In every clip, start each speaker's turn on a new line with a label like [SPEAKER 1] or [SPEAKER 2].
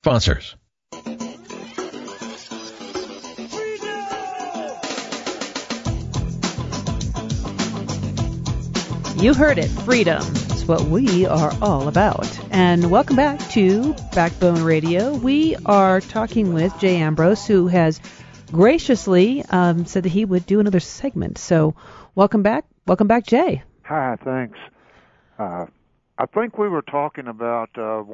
[SPEAKER 1] Sponsors.
[SPEAKER 2] You heard it. Freedom is what we are all about. And welcome back to Backbone Radio. We are talking with Jay Ambrose, who has graciously said that he would do another segment. So welcome back. Welcome back, Jay.
[SPEAKER 3] Hi, thanks. I think we were talking about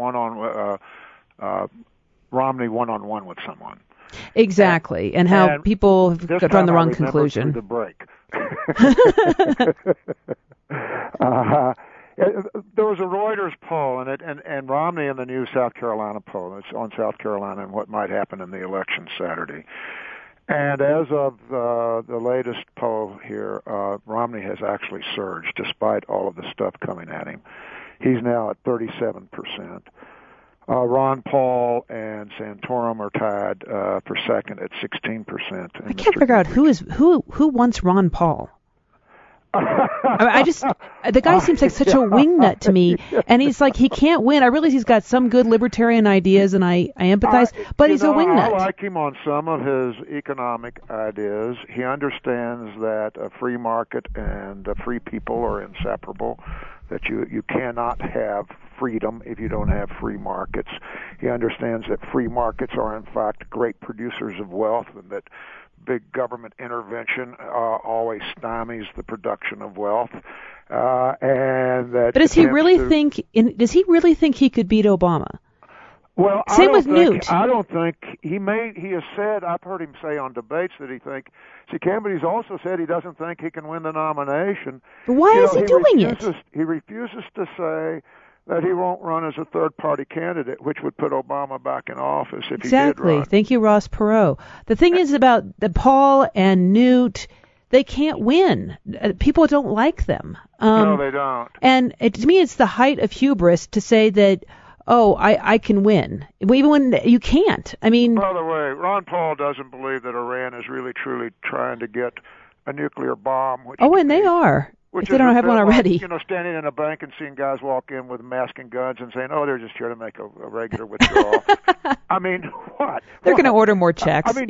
[SPEAKER 3] Romney one-on-one with someone.
[SPEAKER 2] Exactly, and how people have drawn the wrong conclusion.
[SPEAKER 3] The break. There was a Reuters poll, and Romney in the new South Carolina poll. It's on South Carolina and what might happen in the election Saturday. And as of the latest poll here, Romney has actually surged despite all of the stuff coming at him. He's now at 37%. Ron Paul and Santorum are tied for second at 16%.
[SPEAKER 2] I can't figure out who wants Ron Paul. The guy seems like such a wingnut to me, and he's like, he can't win. I realize he's got some good libertarian ideas, and I empathize, but he's a wingnut.
[SPEAKER 3] I like him on some of his economic ideas. He understands that a free market and free people are inseparable, that you cannot have freedom if you don't have free markets. He understands that free markets are, in fact, great producers of wealth, and that big government intervention always stymies the production of wealth, and that. But
[SPEAKER 2] does he really think he could beat Obama?
[SPEAKER 3] Well,
[SPEAKER 2] same with Newt.
[SPEAKER 3] I don't think he has said. I've heard him say on debates that he thinks he can, but he's also said he doesn't think he can win the nomination.
[SPEAKER 2] But why is he doing it?
[SPEAKER 3] He refuses to say that he won't run as a third-party candidate, which would put Obama back in office if he did run.
[SPEAKER 2] Thank you, Ross Perot. The thing is about the Paul and Newt, they can't win. People don't like them.
[SPEAKER 3] No, they don't.
[SPEAKER 2] And to me, it's the height of hubris to say that, I can win, even when you can't. I mean,
[SPEAKER 3] by the way, Ron Paul doesn't believe that Iran is really, truly trying to get a nuclear bomb.
[SPEAKER 2] And they are. If they don't have one already.
[SPEAKER 3] Standing in a bank and seeing guys walk in with masks and guns and saying, they're just here to make a regular withdrawal. I mean, what?
[SPEAKER 2] They're going to order more checks.
[SPEAKER 3] I mean,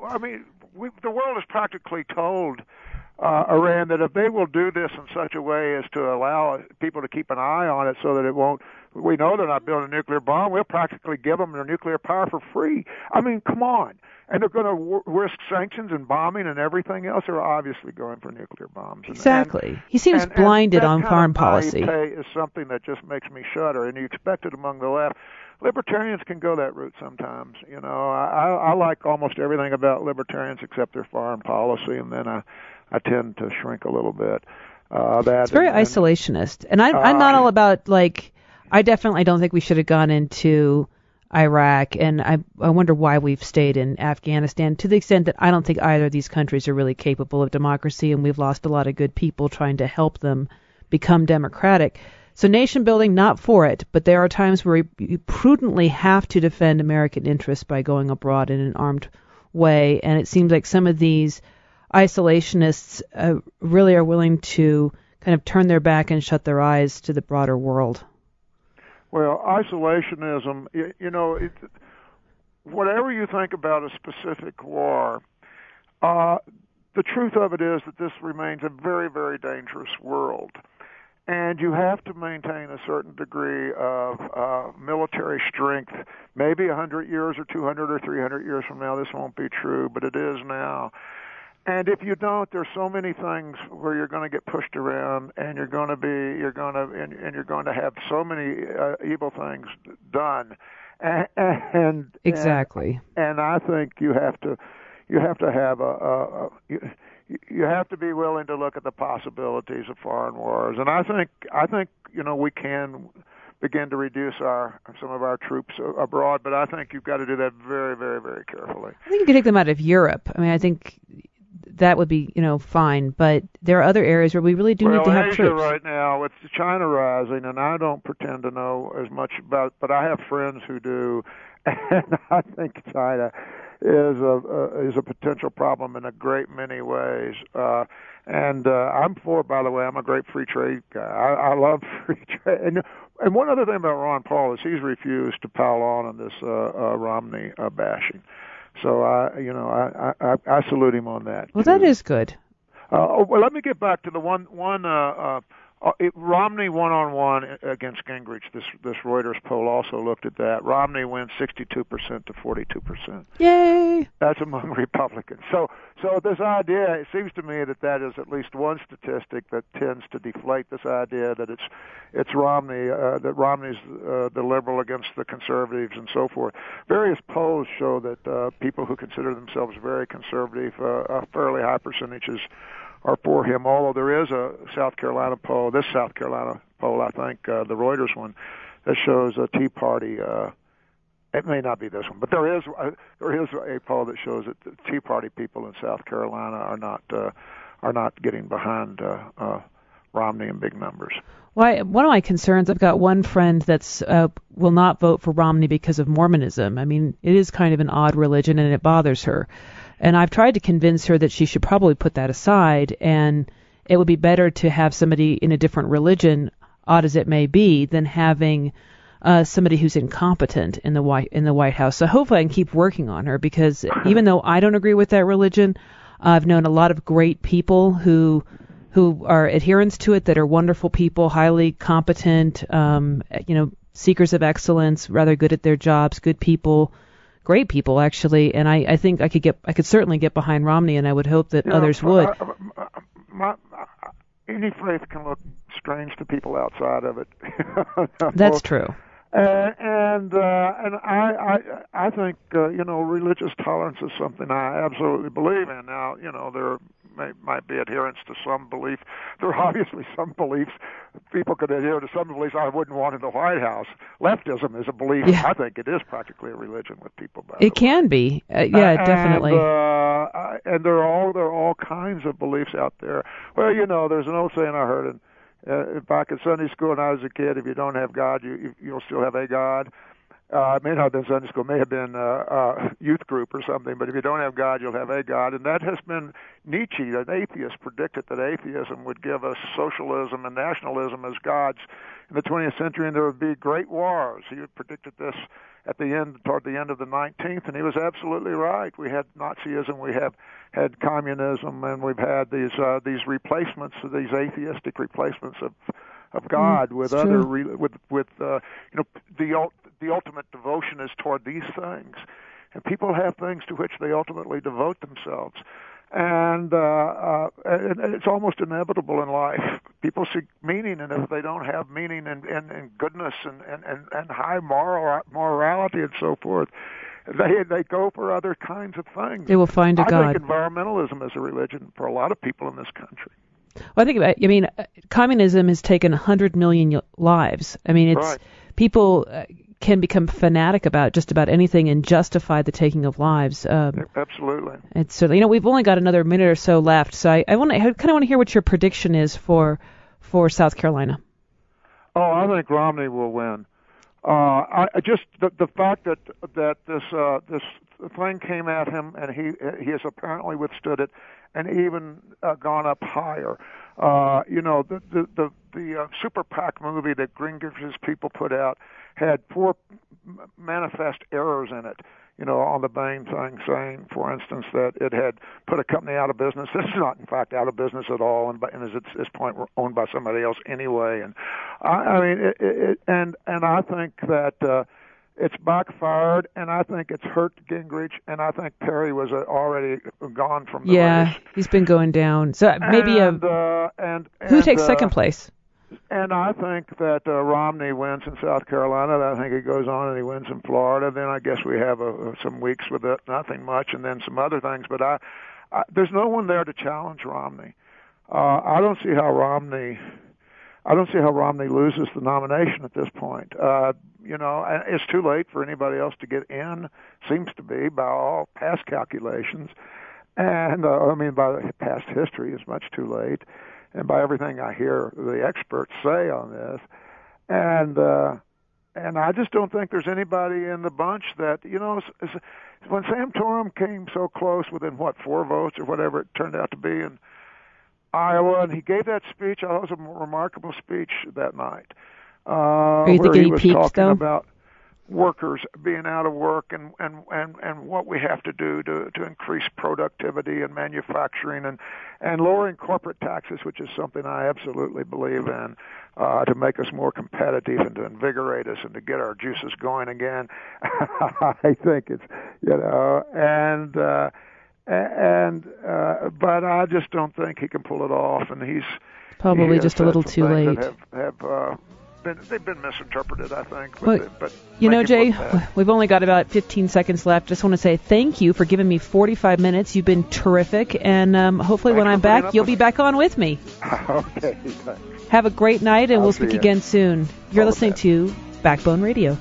[SPEAKER 3] the world has practically told Iran that if they will do this in such a way as to allow people to keep an eye on it so that it won't, we know they're not building a nuclear bomb, we'll practically give them their nuclear power for free. I mean, come on. And they're going to risk sanctions and bombing and everything else. They're obviously going for nuclear bombs.
[SPEAKER 2] Exactly. He seems blinded on foreign policy.
[SPEAKER 3] That is something that just makes me shudder, and you expect it among the left. Libertarians can go that route sometimes. I like almost everything about libertarians except their foreign policy, and then I tend to shrink a little bit.
[SPEAKER 2] It's very isolationist. And I'm not all about, I definitely don't think we should have gone into Iraq, and I wonder why we've stayed in Afghanistan, to the extent that I don't think either of these countries are really capable of democracy, and we've lost a lot of good people trying to help them become democratic. So nation building, not for it, but there are times where you prudently have to defend American interests by going abroad in an armed way, and it seems like some of these isolationists really are willing to kind of turn their back and shut their eyes to the broader world.
[SPEAKER 3] Well, isolationism, whatever you think about a specific war, the truth of it is that this remains a very, very dangerous world. And you have to maintain a certain degree of military strength. Maybe 100 years or 200 or 300 years from now, this won't be true, but it is now. And if you don't, there's so many things where you're going to get pushed around, and you're going to have so many evil things done. And
[SPEAKER 2] exactly.
[SPEAKER 3] And I think you have to have you have to be willing to look at the possibilities of foreign wars. And I think we can begin to reduce some of our troops abroad, but I think you've got to do that very, very, very carefully.
[SPEAKER 2] I think you could take them out of Europe. I mean, I think that would be, fine. But there are other areas where we really do need to have
[SPEAKER 3] Asia
[SPEAKER 2] troops.
[SPEAKER 3] Right now, it's China rising, and I don't pretend to know as much about, but I have friends who do, and I think China is a potential problem in a great many ways. And I'm for, by the way, I'm a great free trade guy. I love free trade. And one other thing about Ron Paul is he's refused to pile on this Romney bashing. So I salute him on that.
[SPEAKER 2] Well, that is good.
[SPEAKER 3] Well, let me get back to the one Romney one-on-one against Gingrich. This Reuters poll also looked at that. Romney wins 62% to 42%.
[SPEAKER 2] Yay!
[SPEAKER 3] That's among Republicans. So this idea, it seems to me that is at least one statistic that tends to deflate this idea that it's Romney, that Romney's the liberal against the conservatives and so forth. Various polls show that people who consider themselves very conservative, fairly high percentages are for him, although there is a South Carolina poll, I think, the Reuters one, that shows a Tea Party, it may not be this one, but there is a poll that shows that the Tea Party people in South Carolina are not getting behind Romney in big numbers.
[SPEAKER 2] Well, one of my concerns, I've got one friend that's will not vote for Romney because of Mormonism. I mean, it is kind of an odd religion, and it bothers her. And I've tried to convince her that she should probably put that aside, and it would be better to have somebody in a different religion, odd as it may be, than having somebody who's incompetent in the White House. So hopefully I can keep working on her, because even though I don't agree with that religion, I've known a lot of great people who are adherents to it that are wonderful people, highly competent, seekers of excellence, rather good at their jobs, good people. Great people, actually, and I think I could certainly get behind Romney, and I would hope that others would.
[SPEAKER 3] Any faith can look strange to people outside of it.
[SPEAKER 2] That's true.
[SPEAKER 3] And I think religious tolerance is something I absolutely believe in. Now, there might be adherence to some belief. There are obviously some beliefs people could adhere to. Some beliefs I wouldn't want in the White House. Leftism is a belief. Yeah. I think it is practically a religion with people.
[SPEAKER 2] It can be. Definitely.
[SPEAKER 3] And there are all kinds of beliefs out there. Well, there's an old saying I heard back in Sunday school when I was a kid: if you don't have God, you'll still have a God. It may not have been Sunday school, it may have been youth group or something, but if you don't have God, you'll have a God. And that has been Nietzsche, an atheist, predicted that atheism would give us socialism and nationalism as gods in the 20th century, and there would be great wars. He had predicted this toward the end of the 19th, and he was absolutely right. We had Nazism, we have had communism, and we've had these replacements, these atheistic replacements of God with other the ultimate devotion is toward these things, and people have things to which they ultimately devote themselves, and it's almost inevitable in life. People seek meaning, and if they don't have meaning and goodness and high morality and so forth, they go for other kinds of things.
[SPEAKER 2] They will find a God.
[SPEAKER 3] I think environmentalism is a religion for a lot of people in this country.
[SPEAKER 2] Well, communism has taken 100 million lives. I mean, it's right. People can become fanatic about just about anything and justify the taking of lives.
[SPEAKER 3] Absolutely.
[SPEAKER 2] It's certainly, we've only got another minute or so left, so I kind of want to hear what your prediction is for South Carolina.
[SPEAKER 3] Oh, I think Romney will win. I just the fact that this thing came at him, and he has apparently withstood it, and even gone up higher. The Super PAC movie that Gingrich's people put out had 4 manifest errors in it. On the Bain thing, saying, for instance, that it had put a company out of business. This is not, in fact, out of business at all, and is at this point we're owned by somebody else anyway. And I think that it's backfired, and I think it's hurt Gingrich, and I think Perry was already gone from the race.
[SPEAKER 2] Yeah, he's been going down. So maybe who takes second place?
[SPEAKER 3] And I think that Romney wins in South Carolina. I think he goes on and he wins in Florida. Then I guess we have some weeks with nothing much, and then some other things. But there's no one there to challenge Romney. I don't see how Romney loses the nomination at this point. And it's too late for anybody else to get in. Seems to be by all past calculations, and by past history, it's much too late. And by everything I hear the experts say on this, and I just don't think there's anybody in the bunch that, when Sam Torrum came so close within 4 votes or whatever it turned out to be, and Iowa, and he gave that speech. I thought it was a remarkable speech that night.
[SPEAKER 2] Are you
[SPEAKER 3] where
[SPEAKER 2] thinking
[SPEAKER 3] he was
[SPEAKER 2] peaked,
[SPEAKER 3] talking
[SPEAKER 2] though?
[SPEAKER 3] about workers being out of work and what we have to do to increase productivity and manufacturing and lowering corporate taxes, which is something I absolutely believe in, to make us more competitive and to invigorate us and to get our juices going again. I think it's, but I just don't think he can pull it off, and he
[SPEAKER 2] Probably
[SPEAKER 3] has
[SPEAKER 2] just a
[SPEAKER 3] said
[SPEAKER 2] little
[SPEAKER 3] some
[SPEAKER 2] too
[SPEAKER 3] things
[SPEAKER 2] late.
[SPEAKER 3] that they've been misinterpreted, I think.
[SPEAKER 2] But Jay, we've only got about 15 seconds left. Just want to say thank you for giving me 45 minutes. You've been terrific, and hopefully when I'm back, you'll be back on with me.
[SPEAKER 3] Okay, thanks.
[SPEAKER 2] Have a great night, and we'll speak again soon. You're listening to Backbone Radio.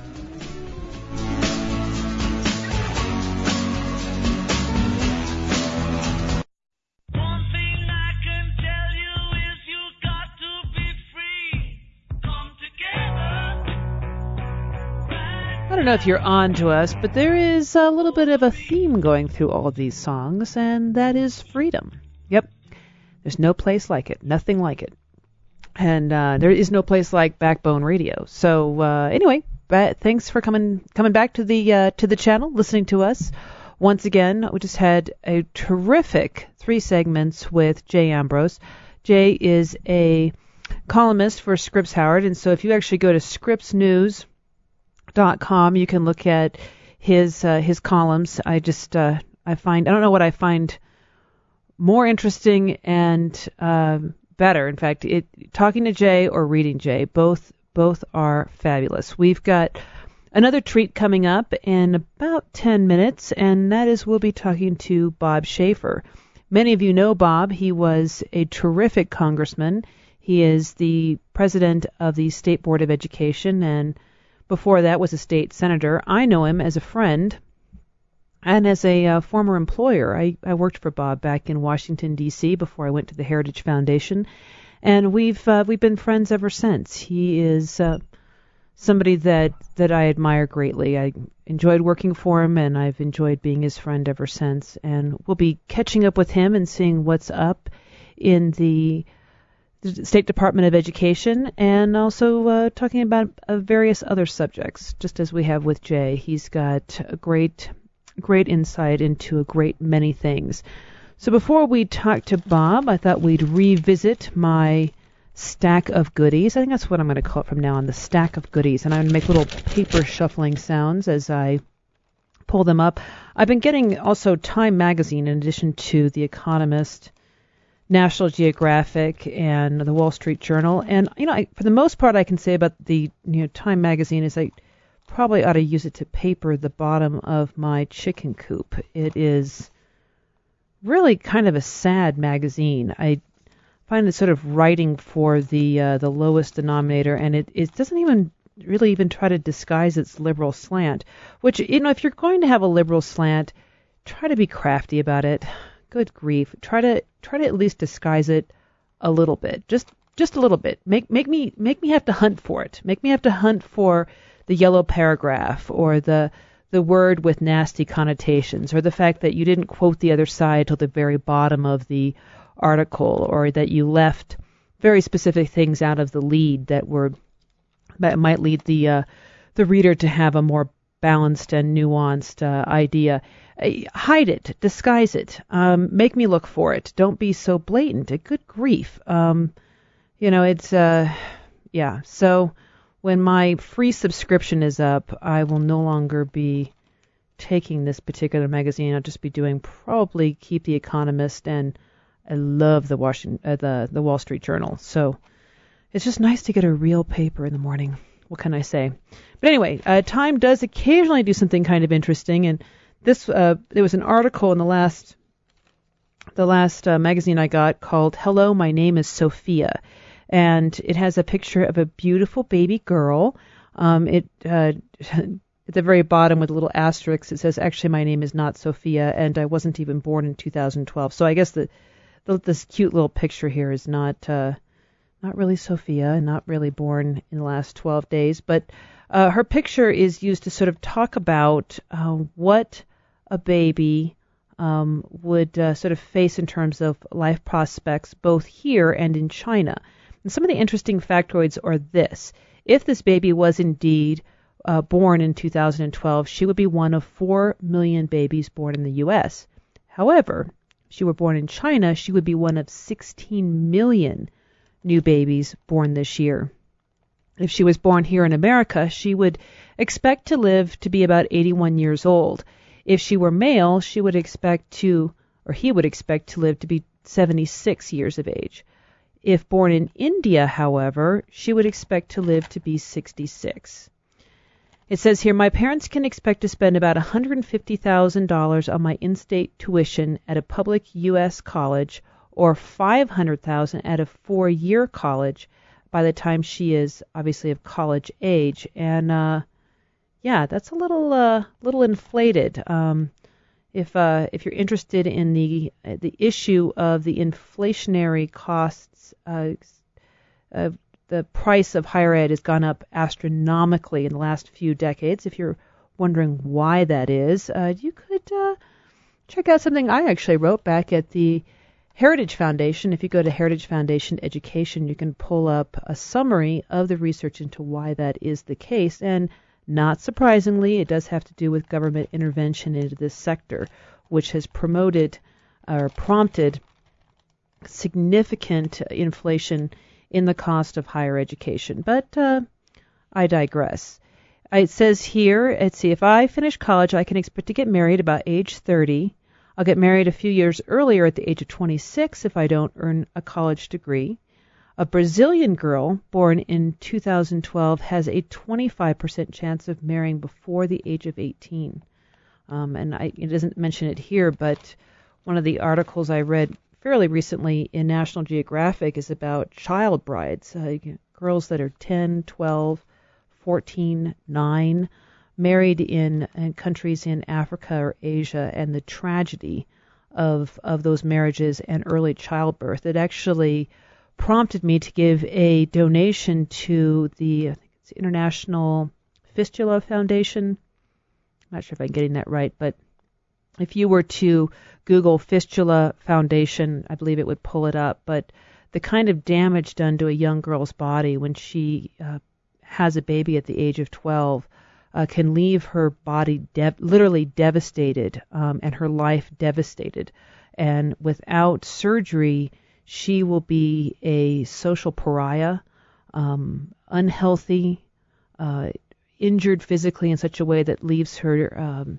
[SPEAKER 2] I don't know if you're on to us, but there is a little bit of a theme going through all of these songs, and that is freedom. Yep. There's no place like it. Nothing like it. And there is no place like Backbone Radio. So anyway, thanks for coming back to the channel, listening to us. Once again, we just had a terrific 3 segments with Jay Ambrose. Jay is a columnist for Scripps Howard, and so if you actually go to scripsnews.com, you can look at his columns. I don't know what I find more interesting and better. In fact, talking to Jay or reading Jay, both are fabulous. We've got another treat coming up in about 10 minutes, and that is we'll be talking to Bob Schaefer. Many of you know Bob. He was a terrific congressman. He is the president of the State Board of Education, and before that was a state senator. I know him as a friend and as a former employer. I worked for Bob back in Washington, D.C. before I went to the Heritage Foundation, and we've been friends ever since. He is somebody that I admire greatly. I enjoyed working for him, and I've enjoyed being his friend ever since. And we'll be catching up with him and seeing what's up in the State Department of Education, and also talking about various other subjects, just as we have with Jay. He's got a great insight into a great many things. So before we talk to Bob, I thought we'd revisit my stack of goodies. I think that's what I'm going to call it from now on, the stack of goodies. And I'm going to make little paper shuffling sounds as I pull them up. I've been getting also Time Magazine in addition to The Economist, National Geographic, and the Wall Street Journal. And, for the most part, I can say about the Time Magazine is I probably ought to use it to paper the bottom of my chicken coop. It is really kind of a sad magazine. I find it sort of writing for the lowest denominator, and it doesn't even really even try to disguise its liberal slant, which, if you're going to have a liberal slant, try to be crafty about it. Good grief. Try to at least disguise it a little bit. Just a little bit. Make me have to hunt for it. Make me have to hunt for the yellow paragraph or the word with nasty connotations, or the fact that you didn't quote the other side till the very bottom of the article, or that you left very specific things out of the lead that might lead the reader to have a more balanced and nuanced idea. Hide it, disguise it, make me look for it. Don't be so blatant. Good grief. It's So when my free subscription is up, I will no longer be taking this particular magazine. I'll just be doing probably keep The Economist, and I love the Wall Street Journal. So it's just nice to get a real paper in the morning. What can I say? But anyway, Time does occasionally do something kind of interesting, and there was an article in the last magazine I got called "Hello, My Name is Sophia," and it has a picture of a beautiful baby girl. At the very bottom with a little asterisk, it says, "Actually, my name is not Sophia, and I wasn't even born in 2012." So I guess this cute little picture here is not really Sophia, and not really born in the last 12 days, but her picture is used to sort of talk about what a baby would sort of face in terms of life prospects both here and in China. And some of the interesting factoids are this. If this baby was indeed born in 2012, she would be one of 4 million babies born in the U.S. However, if she were born in China, she would be one of 16 million new babies born this year. If she was born here in America, she would expect to live to be about 81 years old. If she were male, he would expect to live to be 76 years of age. If born in India, however, she would expect to live to be 66. It says here, my parents can expect to spend about $150,000 on my in-state tuition at a public U.S. college or $500,000 at a 4-year college by the time she is obviously of college age. And that's a little inflated. If you're interested in the issue of the inflationary costs, the price of higher ed has gone up astronomically in the last few decades. If you're wondering why that is, you could check out something I actually wrote back at the Heritage Foundation. If you go to Heritage Foundation Education, you can pull up a summary of the research into why that is the case. And not surprisingly, it does have to do with government intervention into this sector, which has prompted significant inflation in the cost of higher education. But I digress. It says here, let's see, if I finish college, I can expect to get married about age 30. I'll get married a few years earlier at the age of 26 if I don't earn a college degree. A Brazilian girl born in 2012 has a 25% chance of marrying before the age of 18. It doesn't mention it here, but one of the articles I read fairly recently in National Geographic is about child brides, girls that are 10, 12, 14, 9, married in countries in Africa or Asia, and the tragedy of those marriages and early childbirth. It actually prompted me to give a donation to the International Fistula Foundation. I'm not sure if I'm getting that right, but if you were to Google Fistula Foundation, I believe it would pull it up. But the kind of damage done to a young girl's body when she has a baby at the age of 12 can leave her body literally devastated and her life devastated. And without surgery, she will be a social pariah, unhealthy, injured physically in such a way that leaves her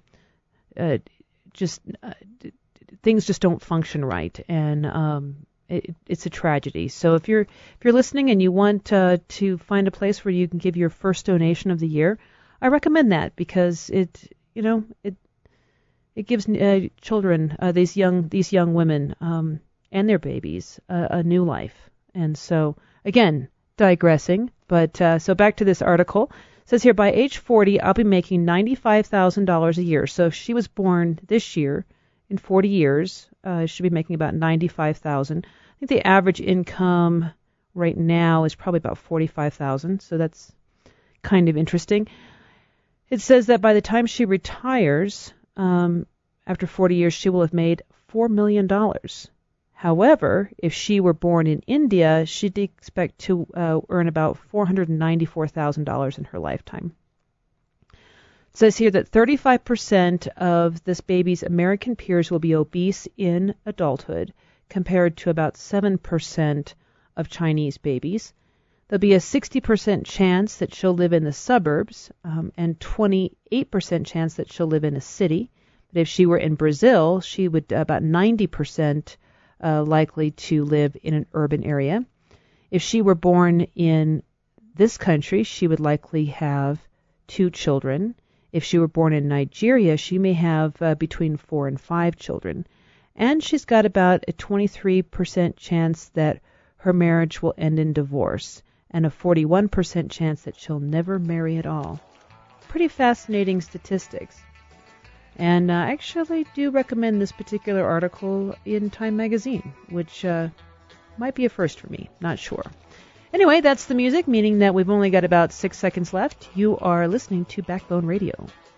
[SPEAKER 2] things just don't function right, and it's a tragedy. So if you're listening and you want to find a place where you can give your first donation of the year, I recommend that because it gives children, these young women and their babies a new life. And so again, digressing, but so back to this article. It says here, by age 40, I'll be making $95,000 a year. So if she was born this year, in 40 years, she'll be making about $95,000. I think the average income right now is probably about $45,000. So that's kind of interesting. It says that by the time she retires, after 40 years, she will have made $4 million. However, if she were born in India, she'd expect to earn about $494,000 in her lifetime. It says here that 35% of this baby's American peers will be obese in adulthood, compared to about 7% of Chinese babies. There'll be a 60% chance that she'll live in the suburbs, and 28% chance that she'll live in a city. But if she were in Brazil, she would about 90% likely to live in an urban area. If she were born in this country, she would likely have 2 children. If she were born in Nigeria, she may have between 4 and 5 children. And she's got about a 23% chance that her marriage will end in divorce, and a 41% chance that she'll never marry at all. Pretty fascinating statistics. And I actually do recommend this particular article in Time Magazine, which might be a first for me. Not sure. Anyway, that's the music, meaning that we've only got about 6 seconds left. You are listening to Backbone Radio.